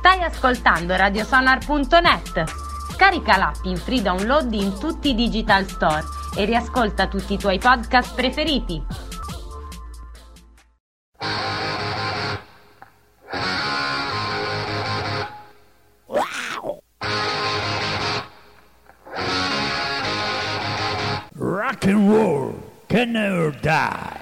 Stai ascoltando radiosonar.net. Scarica l'app in free download in tutti i digital store e riascolta tutti i tuoi podcast preferiti. Rock and roll can never die.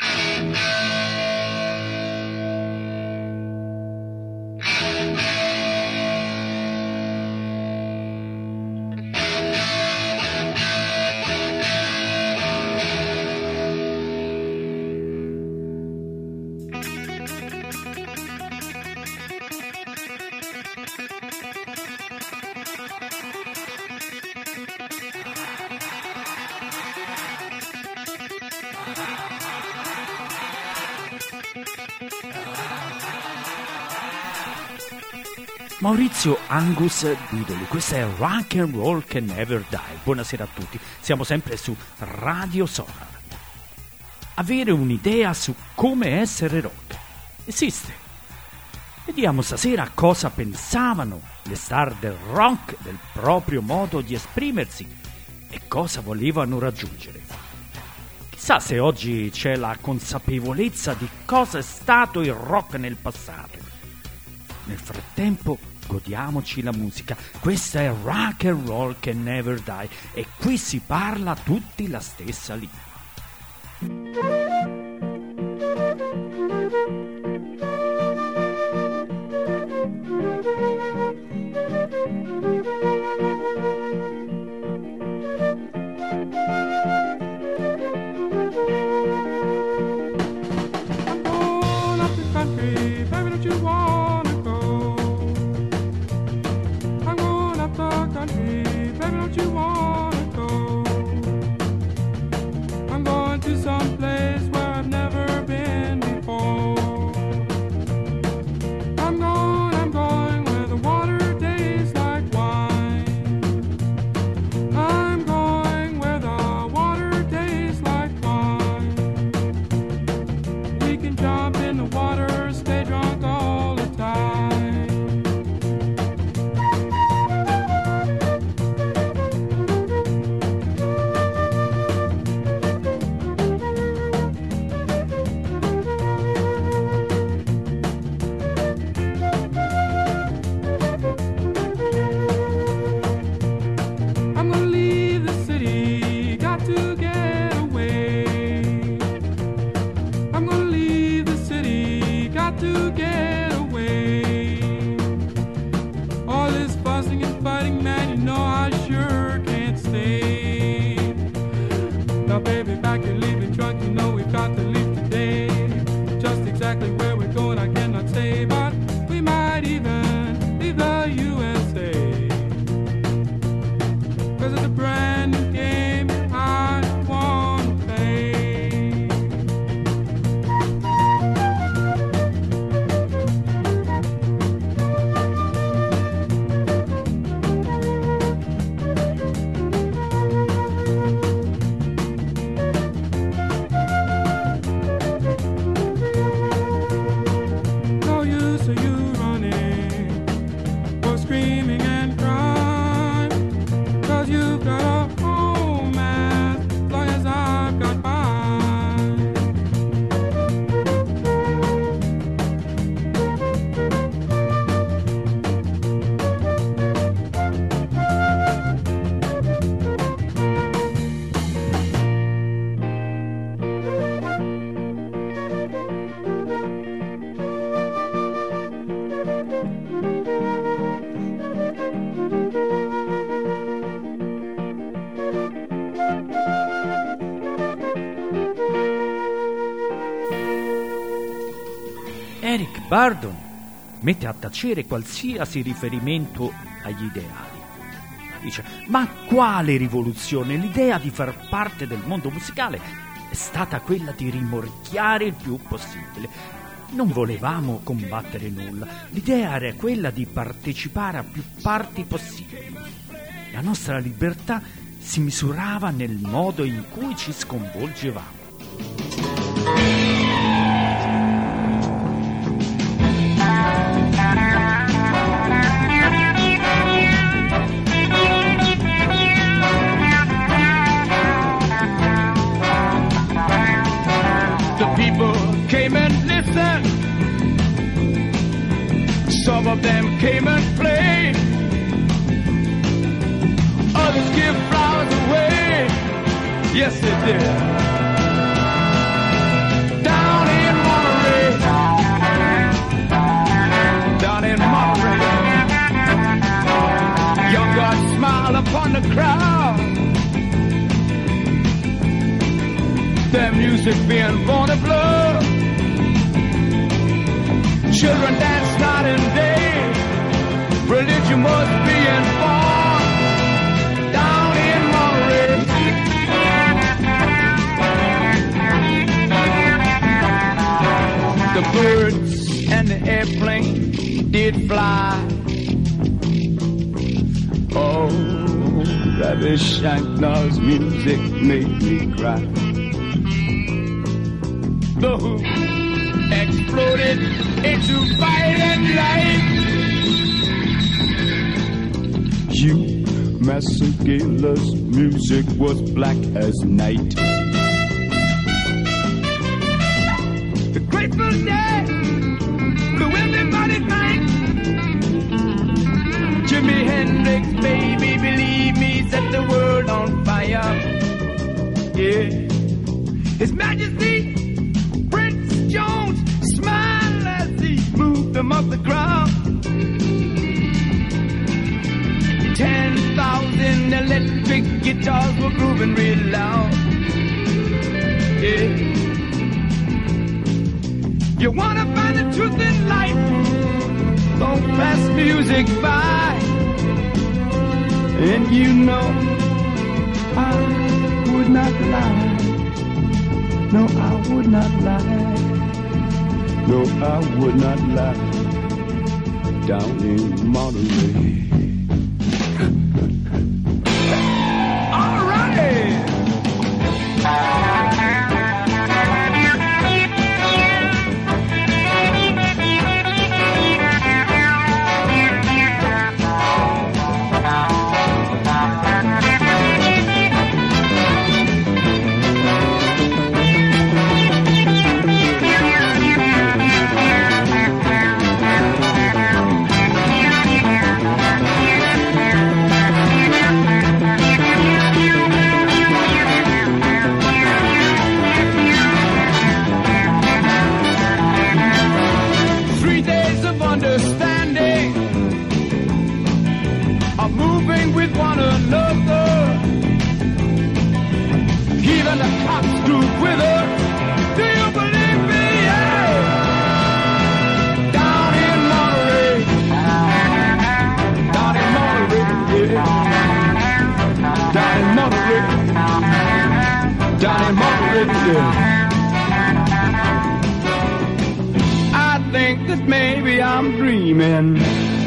Maurizio Angus Guidoli, questa è Rock and Roll Can Never Die. Buonasera a tutti, siamo sempre su Radio Sonar. Avere un'idea su come essere rock esiste. Vediamo stasera cosa pensavano le star del rock del proprio modo di esprimersi e cosa volevano raggiungere. Chissà se oggi c'è la consapevolezza di cosa è stato il rock nel passato. Nel frattempo godiamoci la musica. Questa è Rock and Roll Can Never Die e qui si parla tutti la stessa lingua. Eric Burdon mette a tacere qualsiasi riferimento agli ideali. Dice: ma quale rivoluzione? L'idea di far parte del mondo musicale è stata quella di rimorchiare il più possibile. Non volevamo combattere nulla, l'idea era quella di partecipare a più parti possibili. La nostra libertà si misurava nel modo in cui ci sconvolgevamo. Some of them came and played. Others give flowers away. Yes, they did. Down in Monterey. Down in Monterey. Young God smiled upon the crowd. Their music being born of blood. Children dance night and day. Religion was being born down in Monterey. The birds and the airplane did fly. Oh, Ravi Shankar's music made me cry. The Who exploded into violent light. Hugh Masekela's music was black as night. The Grateful Dead blew everybody thanks. Jimi Hendrix, baby, believe me, set the world on fire. Yeah, His Majesty Prince Jones smiled as he moved them up the ground. 10,000 electric guitars were grooving real loud. Yeah. You wanna find the truth in life? Don't pass music by. And you know I would not lie. No, I would not lie. No, I would not lie. Down in Monterey. All right. One another, even the cops grew with her. Do you believe me? Yeah. Down in Monterey, down in Monterey, yeah. Down in Monterey, down in Monterey, yeah. I think that maybe I'm dreaming.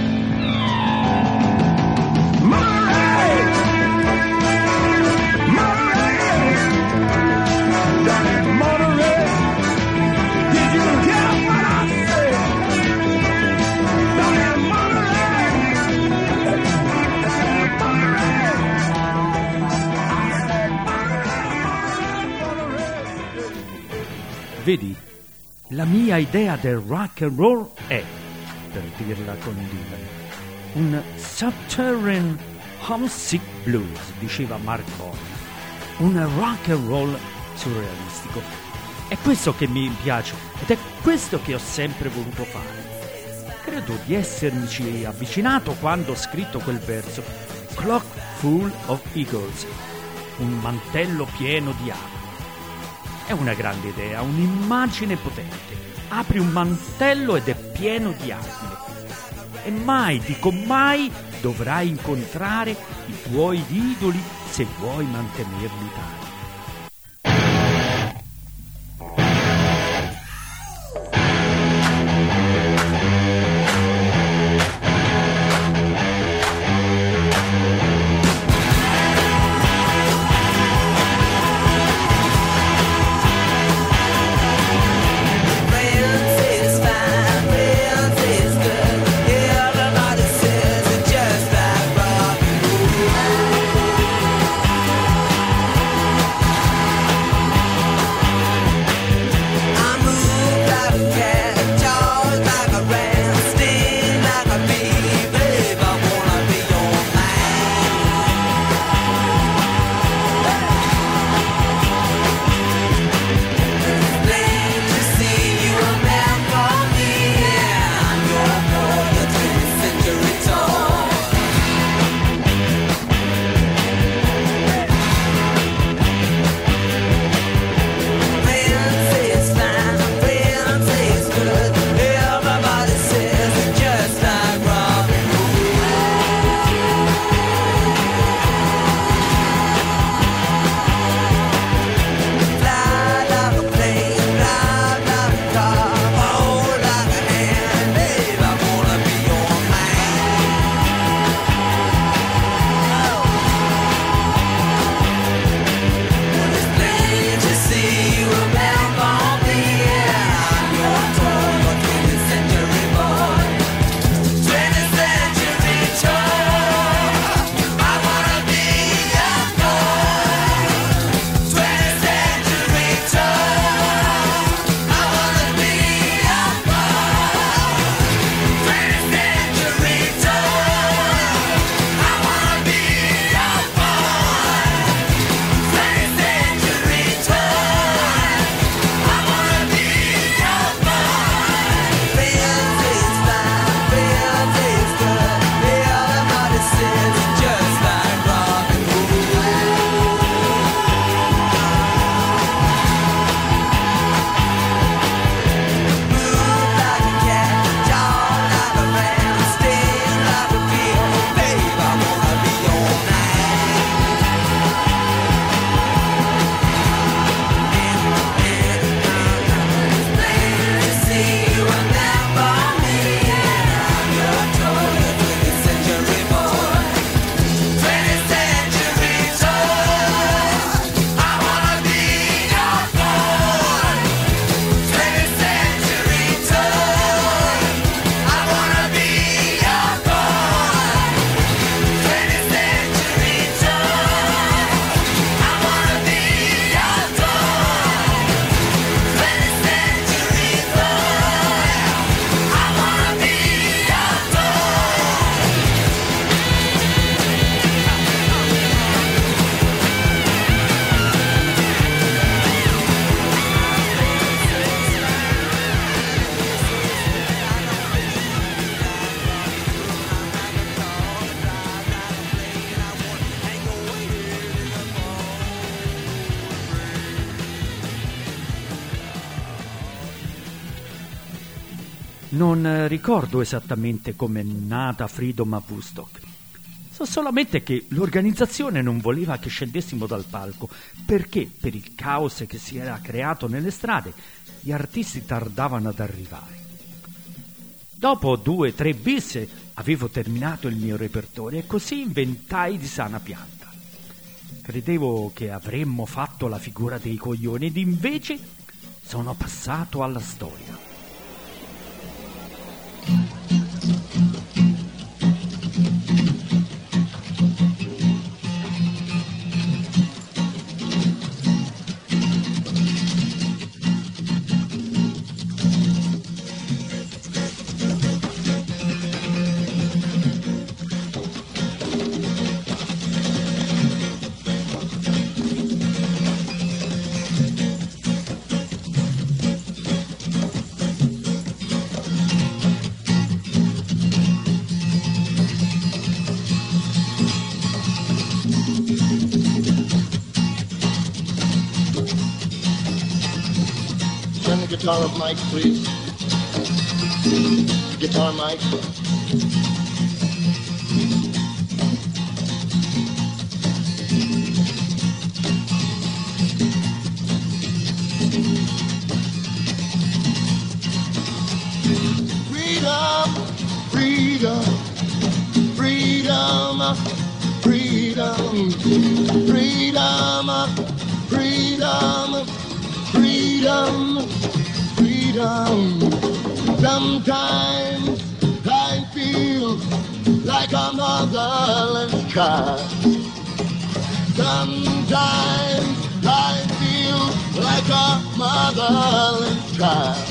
Vedi, la mia idea del rock and roll è, per dirla con Dylan, un subterranean homesick blues, diceva Mark Horner, un rock and roll surrealistico. È questo che mi piace ed è questo che ho sempre voluto fare. Credo di essermici avvicinato quando ho scritto quel verso, Clock full of eagles, un mantello pieno di api. È una grande idea, un'immagine potente. Apri un mantello ed è pieno di aquile. E mai, dico mai, dovrai incontrare i tuoi idoli se vuoi mantenerli tali. Non ricordo esattamente come è nata Freedom a Woodstock. So solamente che l'organizzazione non voleva che scendessimo dal palco perché, per il caos che si era creato nelle strade, gli artisti tardavano ad arrivare. Dopo 2-3 bis avevo terminato il mio repertorio e così inventai di sana pianta. Credevo che avremmo fatto la figura dei coglioni ed invece sono passato alla storia. Guitar of Mike, please. Guitar, Mike. Freedom, freedom, freedom, freedom, freedom, freedom, freedom. Sometimes I feel like a motherless child. Sometimes I feel like a motherless child.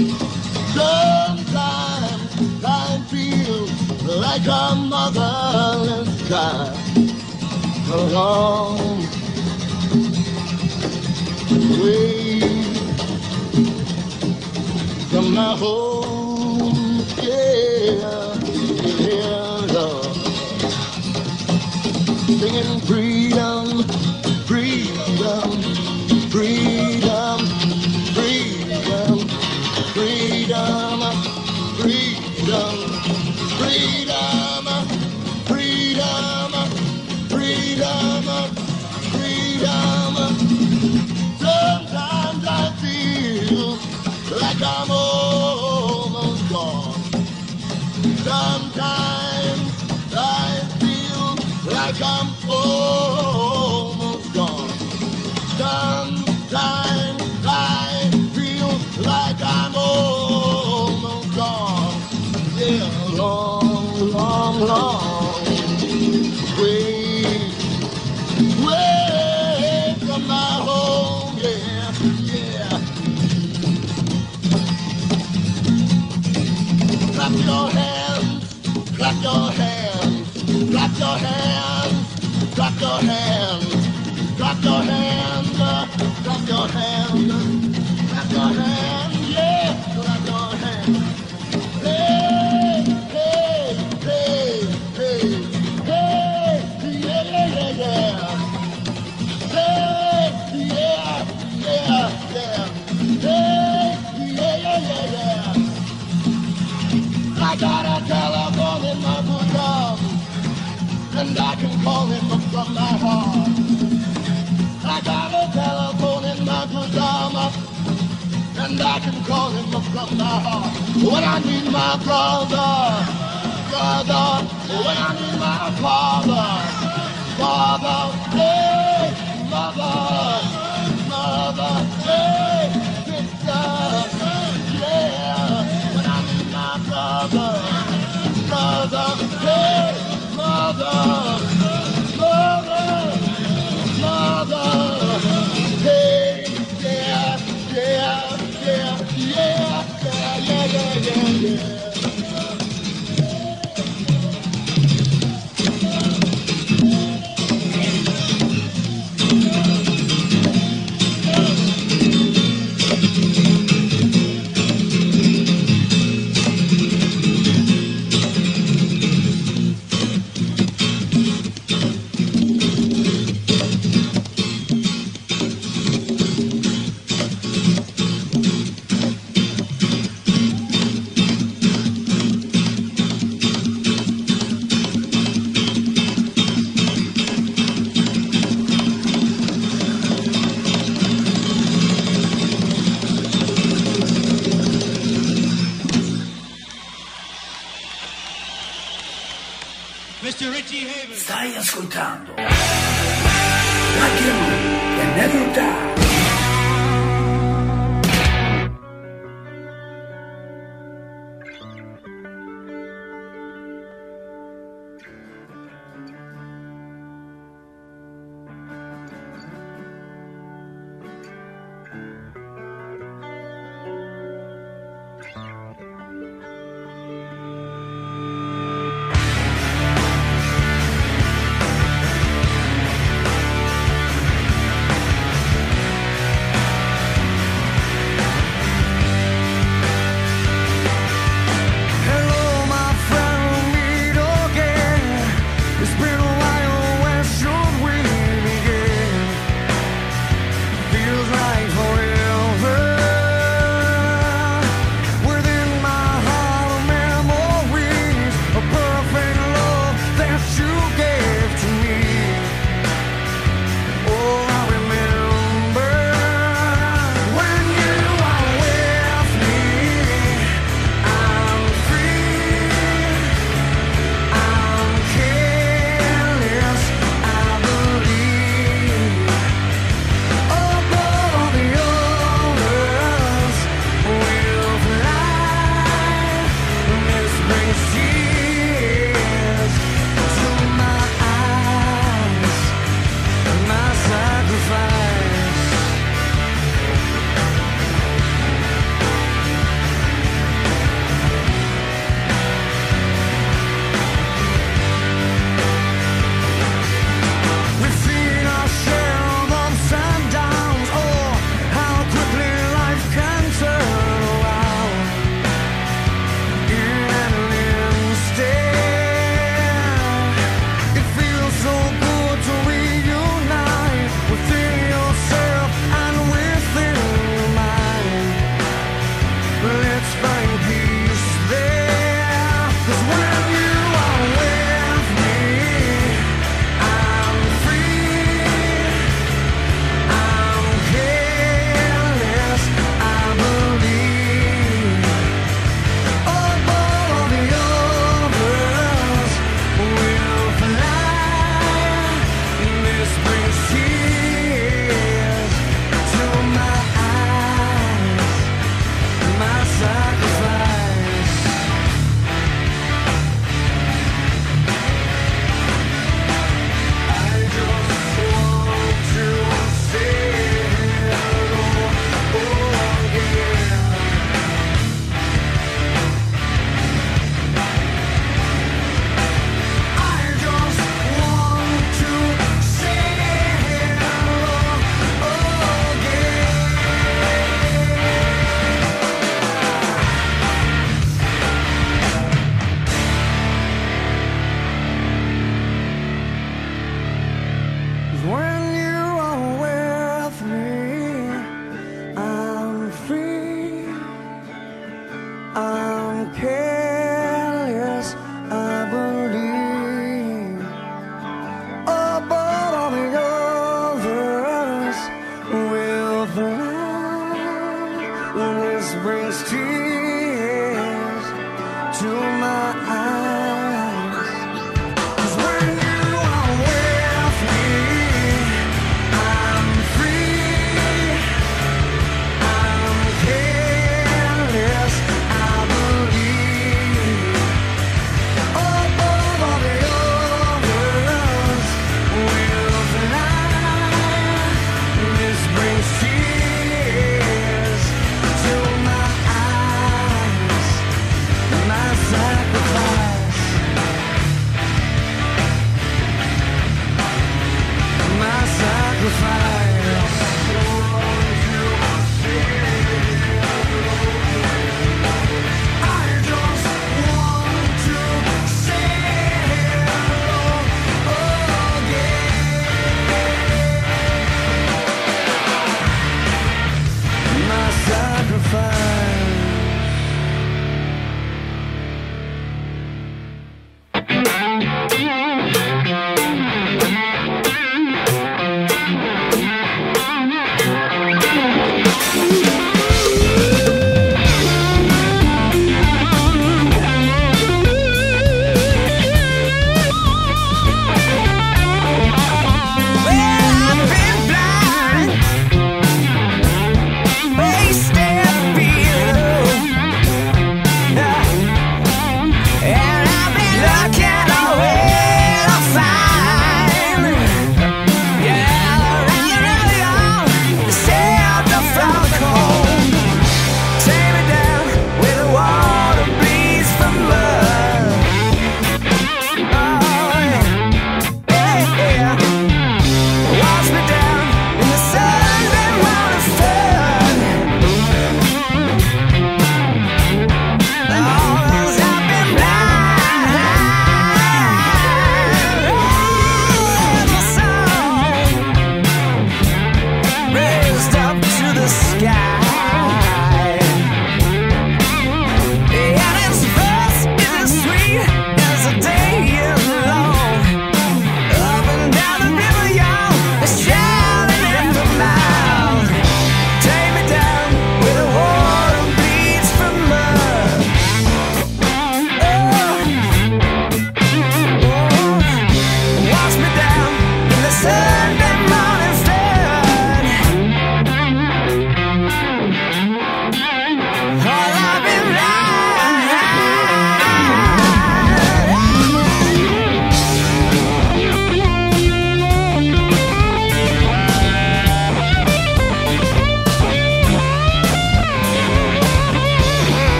Sometimes I feel like a motherless child. A long way from my home, yeah, Lord. Singing freedom, freedom, freedom, freedom, freedom, freedom, freedom, freedom, freedom, freedom. Sometimes I feel like I'm almost gone. Sometimes I feel like I'm almost gone. Sometimes I feel like I'm almost gone. Yeah, long, long, long way from my home. Yeah, yeah. Clap your hands, clap your hands, clap your hands, clap your hands, clap your hands, clap your hands, clap your hands, yeah, clap your hands. Hey, hey, hey, hey, hey, yeah, yeah, yeah. Hey, yeah, yeah, yeah. Hey, yeah, yeah, yeah. I got a telephone in my bosom, and I can call him from my heart. I got a telephone in my bosom, and I can call him from my heart. When I need my brother, when I need my father, hey, mother, hey, sister, yeah. When I need my brother, hey, mother, hey, yeah, yeah, yeah, yeah, yeah, yeah, yeah. Mr. Richie Havens. Stai ascoltando Rock and Roll Can Never Die.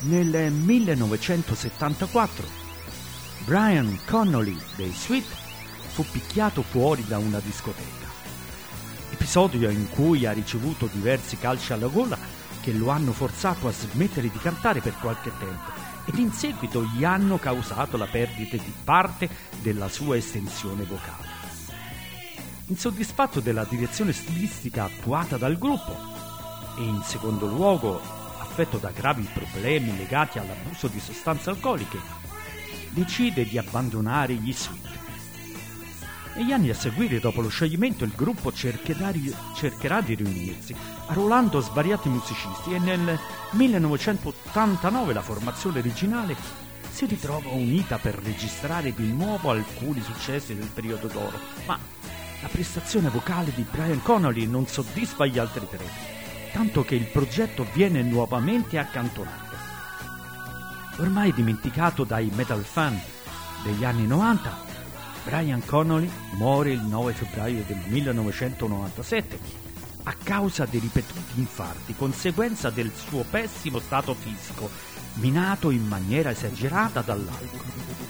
Nel 1974 Brian Connolly dei Sweet fu picchiato fuori da una discoteca. Episodio in cui ha ricevuto diversi calci alla gola che lo hanno forzato a smettere di cantare per qualche tempo ed in seguito gli hanno causato la perdita di parte della sua estensione vocale. Insoddisfatto della direzione stilistica attuata dal gruppo e in secondo luogo affetto da gravi problemi legati all'abuso di sostanze alcoliche, decide di abbandonare gli Sweet. Negli anni a seguire, dopo lo scioglimento, il gruppo cercherà di riunirsi, arruolando svariati musicisti, e nel 1989 la formazione originale si ritrova unita per registrare di nuovo alcuni successi del periodo d'oro, ma la prestazione vocale di Brian Connolly non soddisfa gli altri tre, tanto che il progetto viene nuovamente accantonato. Ormai dimenticato dai metal fan degli anni 90, Brian Connolly muore il 9 febbraio del 1997 a causa di ripetuti infarti, conseguenza del suo pessimo stato fisico, minato in maniera esagerata dall'alcol.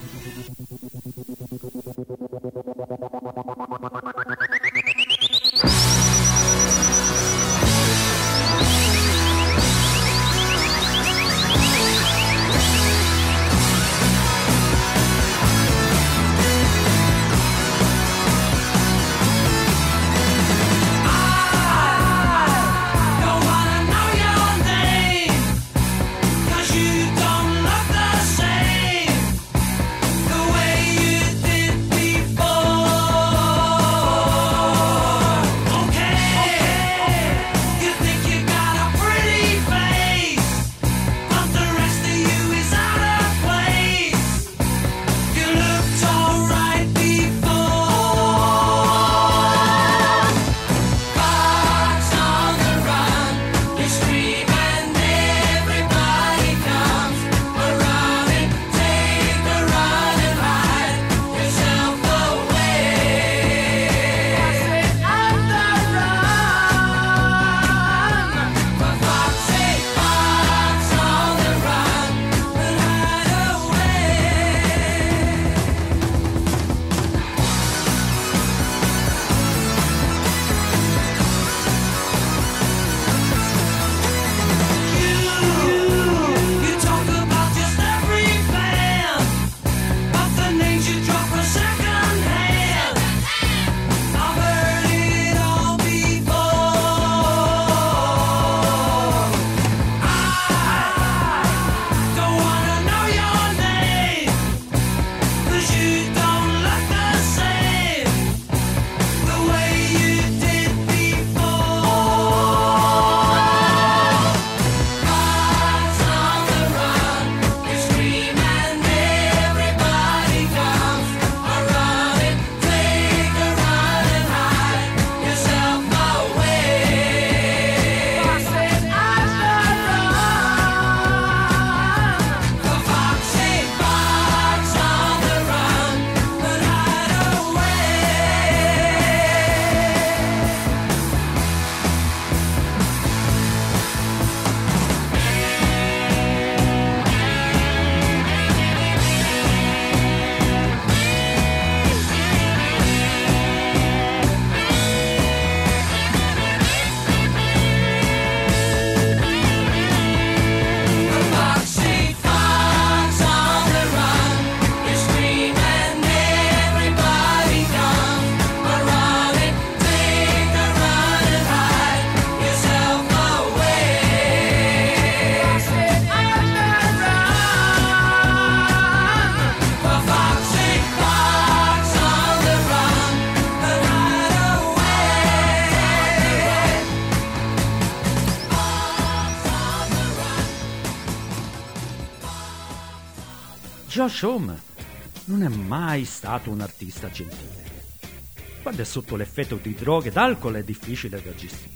Josh Homme non è mai stato un artista gentile. Quando è sotto l'effetto di droghe ed alcol è difficile da gestire.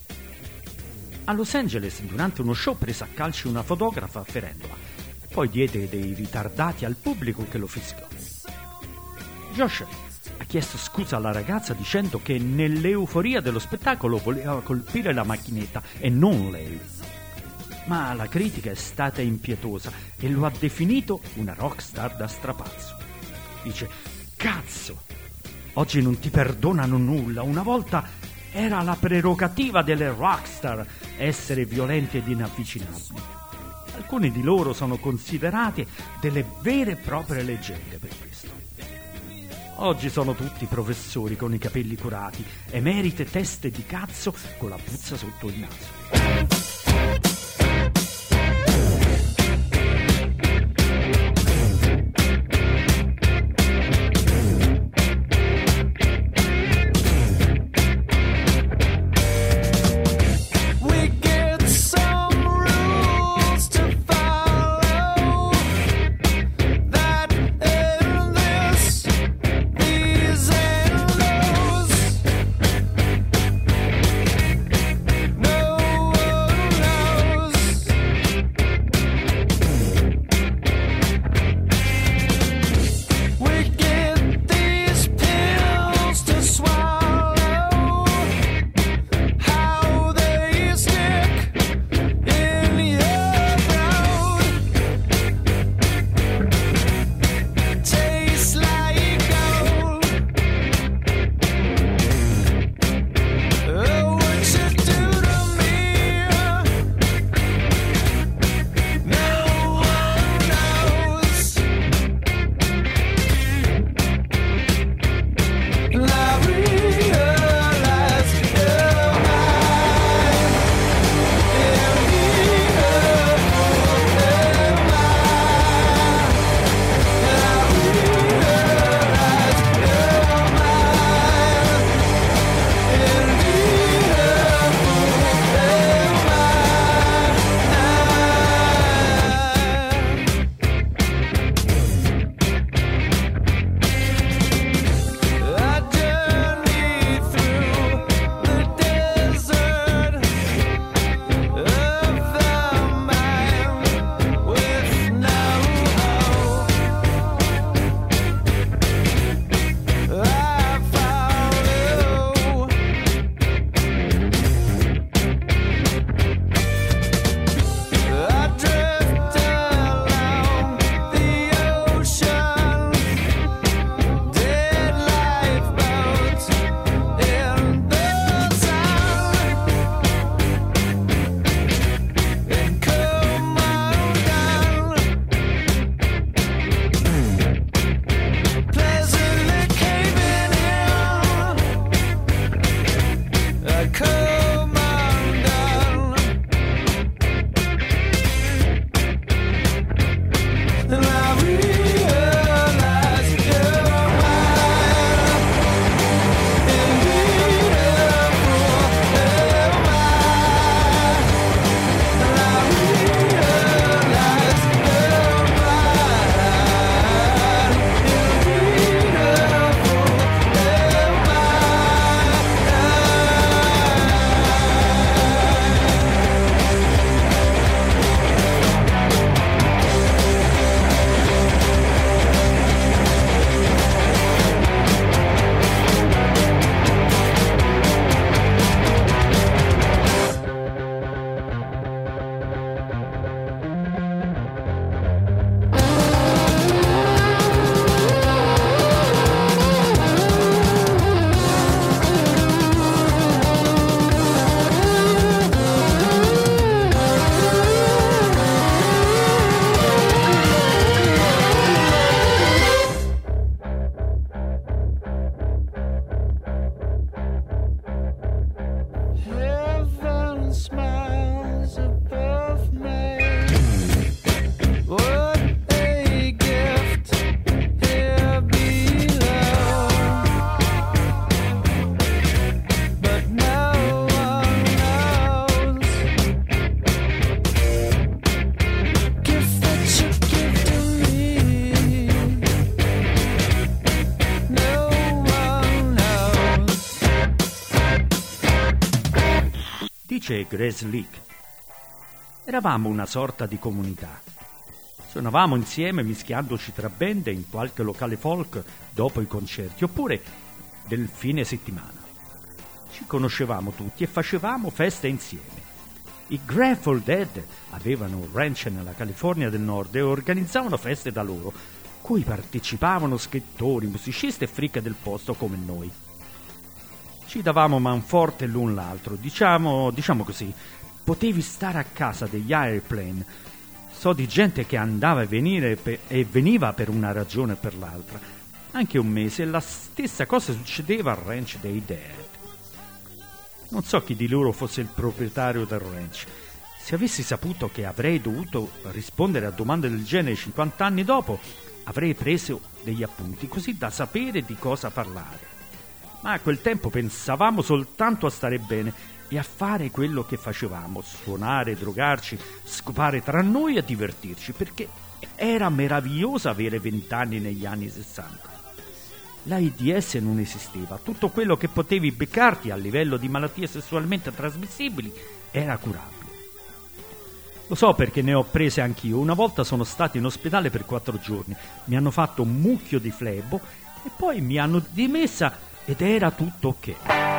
A Los Angeles, durante uno show, prese a calci una fotografa ferendola, poi diede dei ritardati al pubblico che lo fischiò. Josh ha chiesto scusa alla ragazza dicendo che nell'euforia dello spettacolo voleva colpire la macchinetta e non lei. ma la critica è stata impietosa e lo ha definito una rockstar da strapazzo. Dice: cazzo, oggi non ti perdonano nulla, una volta era la prerogativa delle rockstar essere violenti ed inavvicinabili. Alcuni di loro sono considerati delle vere e proprie leggende per questo. Oggi sono tutti professori con i capelli curati, emerite teste di cazzo con la puzza sotto il naso. Dice Grace Leak: eravamo una sorta di comunità. Suonavamo insieme mischiandoci tra band in qualche locale folk dopo i concerti oppure del fine settimana. Ci conoscevamo tutti e facevamo feste insieme. I Grateful Dead avevano un ranch nella California del Nord e organizzavano feste da loro, cui partecipavano scrittori, musicisti e freak del posto come noi. Ci davamo manforte l'un l'altro, diciamo così. Potevi stare a casa degli Airplane. So di gente che andava e veniva per una ragione o per l'altra. Anche un mese e la stessa cosa succedeva al ranch dei Dead. Non so chi di loro fosse il proprietario del ranch. Se avessi saputo che avrei dovuto rispondere a domande del genere 50 anni dopo, avrei preso degli appunti così da sapere di cosa parlare. Ma a quel tempo pensavamo soltanto a stare bene e a fare quello che facevamo, suonare, drogarci, scopare tra noi e divertirci, perché era meraviglioso avere 20 anni negli anni 60. L'AIDS non esisteva, tutto quello che potevi beccarti a livello di malattie sessualmente trasmissibili era curabile. Lo so perché ne ho prese anch'io. Una volta sono stato in ospedale per 4 giorni, mi hanno fatto un mucchio di flebo e poi mi hanno dimessa ed era tutto ok.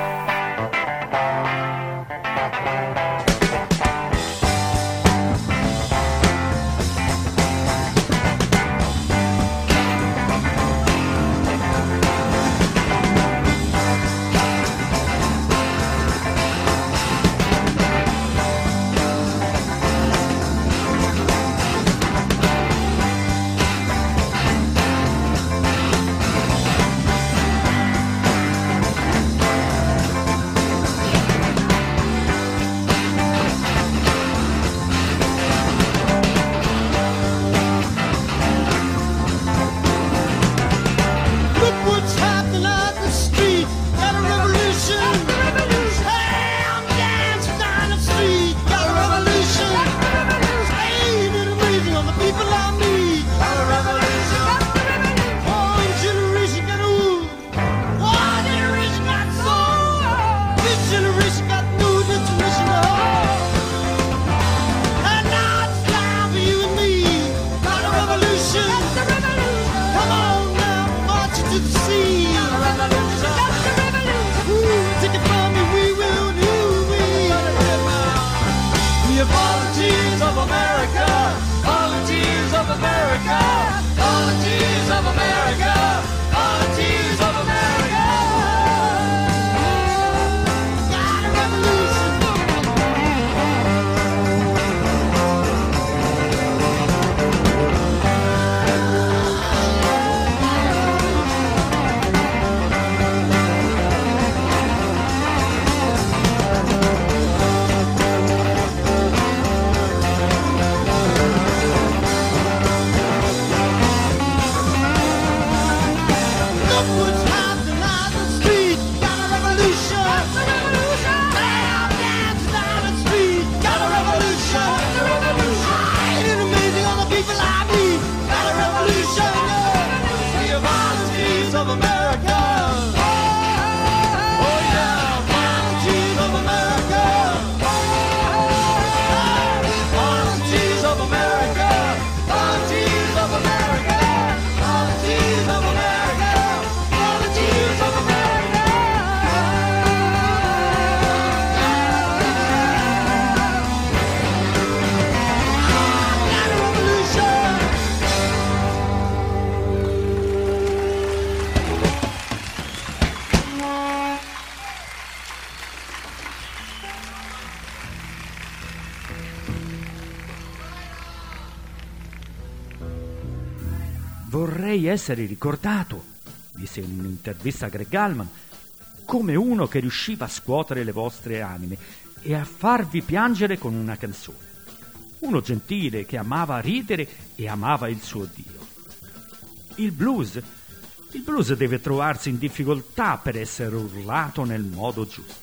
Vorrei essere ricordato, disse in un'intervista a Greg Allman, come uno che riusciva a scuotere le vostre anime e a farvi piangere con una canzone. Uno gentile che amava ridere e amava il suo Dio. Il blues deve trovarsi in difficoltà per essere urlato nel modo giusto.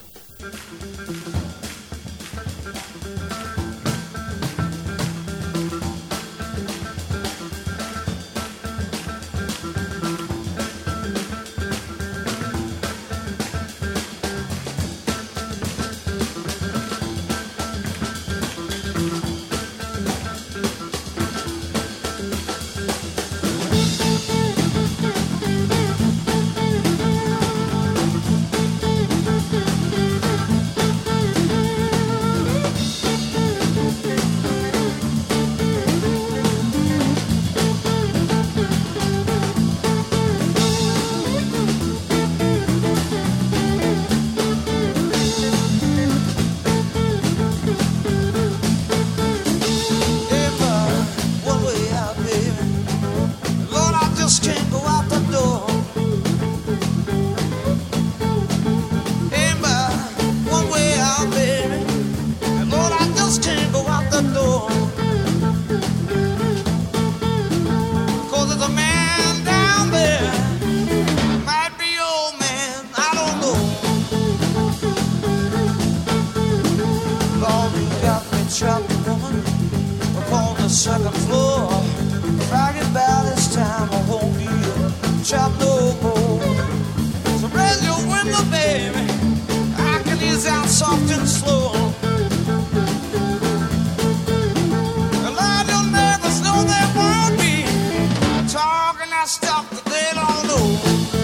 rocking floor. Right about this time I won't be trapped no more. So raise your window, baby. I can ease out soft and slow. And I don't never know they won't be talking that stuff that they don't know.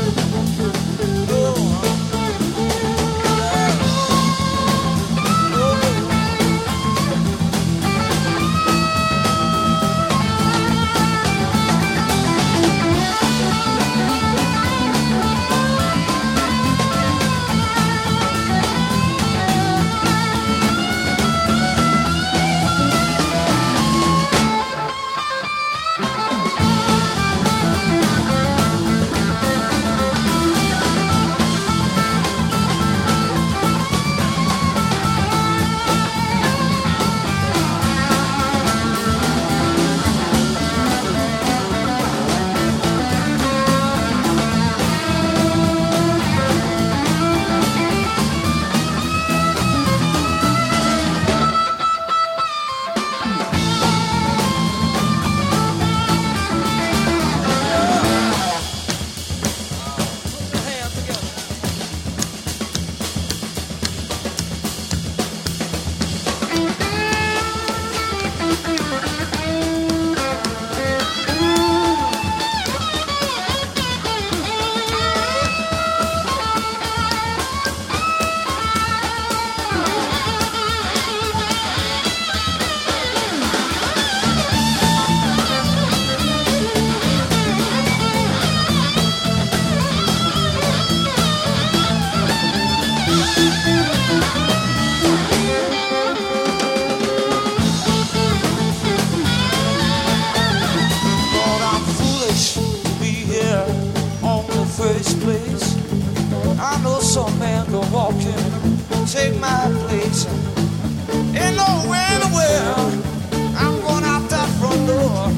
Take my place. Ain't nowhere in the world I'm going out that front door.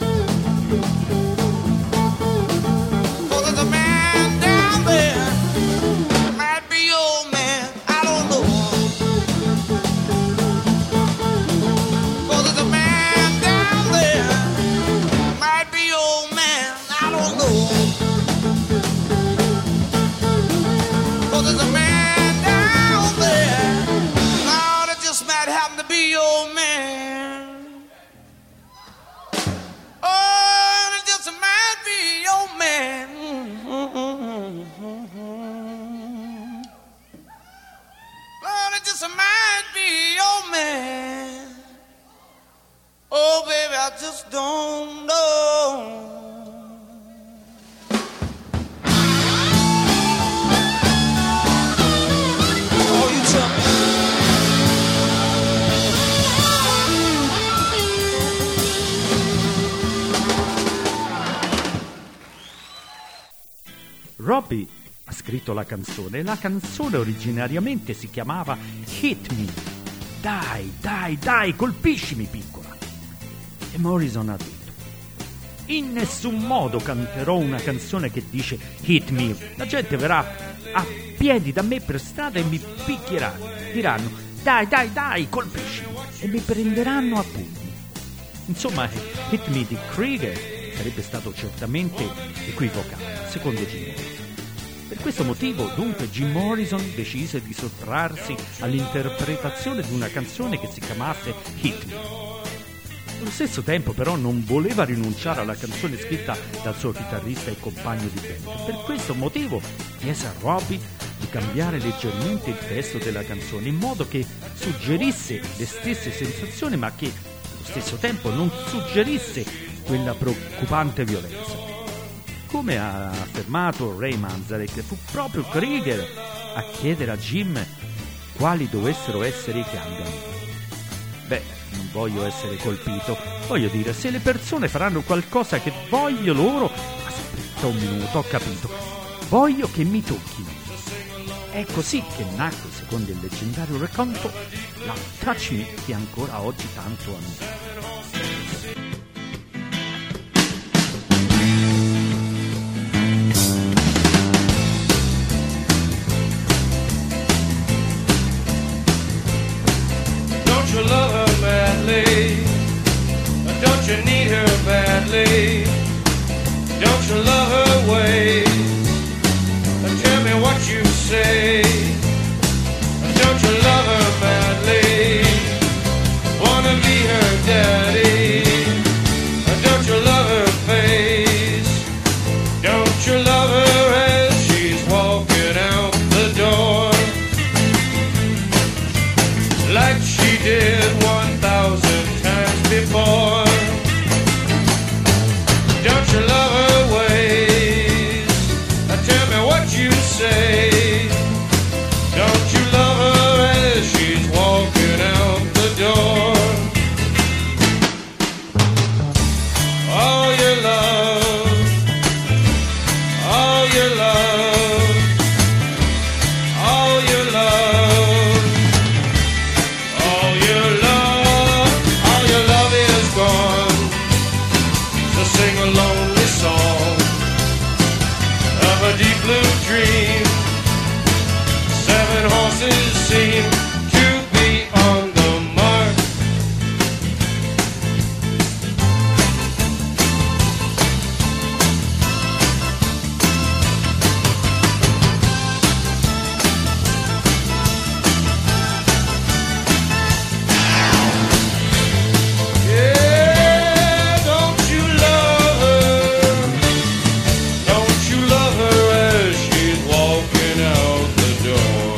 Oh, there's a man down there, might be your man, I don't know. Oh, there's a man down there, might be your man, I don't know. Oh, there's a man might happen to be your man. Oh, it just might be your man. Lord, it just might be your man. Oh, baby, I just don't know. Oh, you tell me. Robbie ha scritto la canzone. La canzone originariamente si chiamava Hit Me. Dai, dai, dai, colpiscimi, piccola. E Morrison ha detto: in nessun modo canterò una canzone che dice Hit Me. La gente verrà a piedi da me per strada e mi picchieranno. Diranno: dai, dai, dai, colpiscimi. E mi prenderanno a pugni. Insomma, Hit Me di Krieger sarebbe stato certamente equivocato, secondo Jim Morrison. Per questo motivo, dunque, Jim Morrison decise di sottrarsi all'interpretazione di una canzone che si chiamasse Hit Me. Allo stesso tempo, però, non voleva rinunciare alla canzone scritta dal suo chitarrista e compagno di band. Per questo motivo chiese a Robbie di cambiare leggermente il testo della canzone in modo che suggerisse le stesse sensazioni, ma che allo stesso tempo non suggerisse quella preoccupante violenza. Come ha affermato Ray Manzarek, fu proprio Krieger a chiedere a Jim quali dovessero essere i cambiamenti. Beh, non voglio essere colpito, voglio dire, se le persone faranno qualcosa che voglio loro... Aspetta un minuto, ho capito. Voglio che mi tocchino. È così che nacque, secondo il leggendario racconto, la Touch Me che ancora oggi tanto ammiro. Don't you love her madly? Don't you need her badly? Don't you love her ways? Tell me what you say. Don't you love her madly? Wanna be her daddy? Don't you love her face? Don't you love her as she's walking out the door? Like she did 1,000 times before. Don't you love her ways? Tell me what you say. Don't you love her as she's walking out the door? All your love, all your love, all your love, all your love, all your love is gone. So sing a lonely song of a deep blue dream. 7 horses seem to be on the mark. Yeah, don't you love her? Don't you love her as she's walking out the door?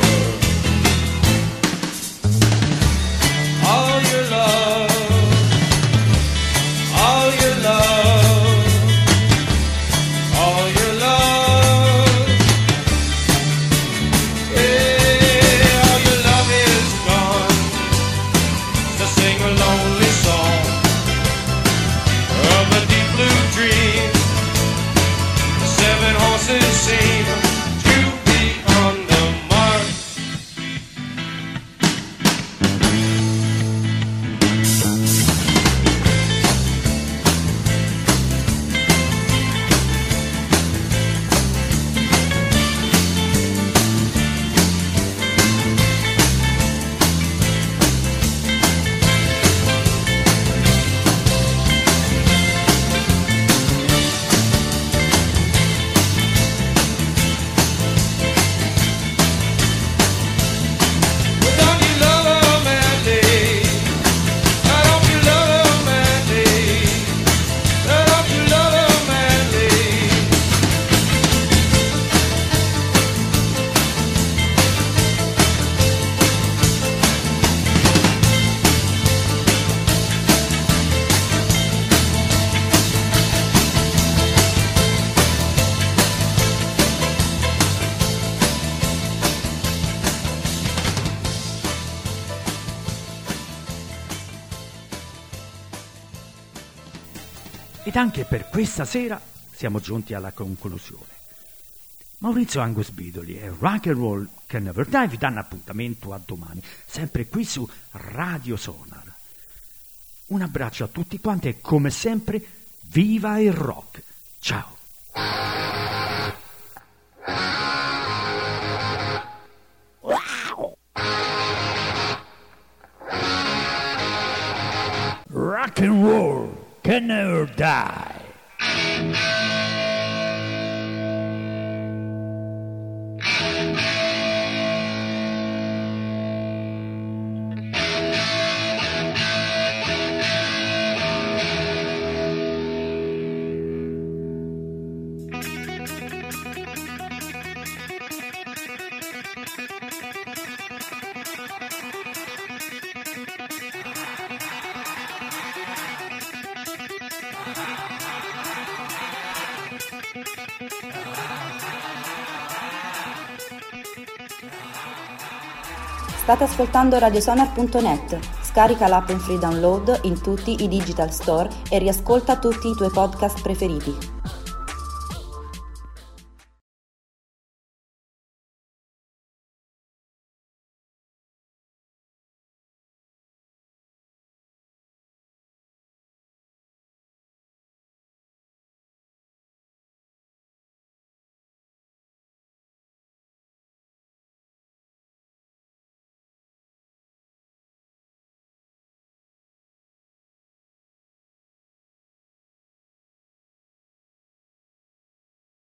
All your love, all your love, all your love. Yeah, all your love is gone. To sing a lonely song of a deep blue dream. 7 horses seem to be on the mark. Don't you love her madly? Don't you love her madly? Don't you love her madly? Ed anche per questa sera siamo giunti alla conclusione. Maurizio Angus Bidoli e Rock and Roll Can Never Die vi danno appuntamento a domani, sempre qui su Radio Sonar. Un abbraccio a tutti quanti e come sempre, viva il rock! Ciao! Rock and roll can never die. State ascoltando radiosonar.net. Scarica l'app in free download in tutti i digital store e riascolta tutti i tuoi podcast preferiti.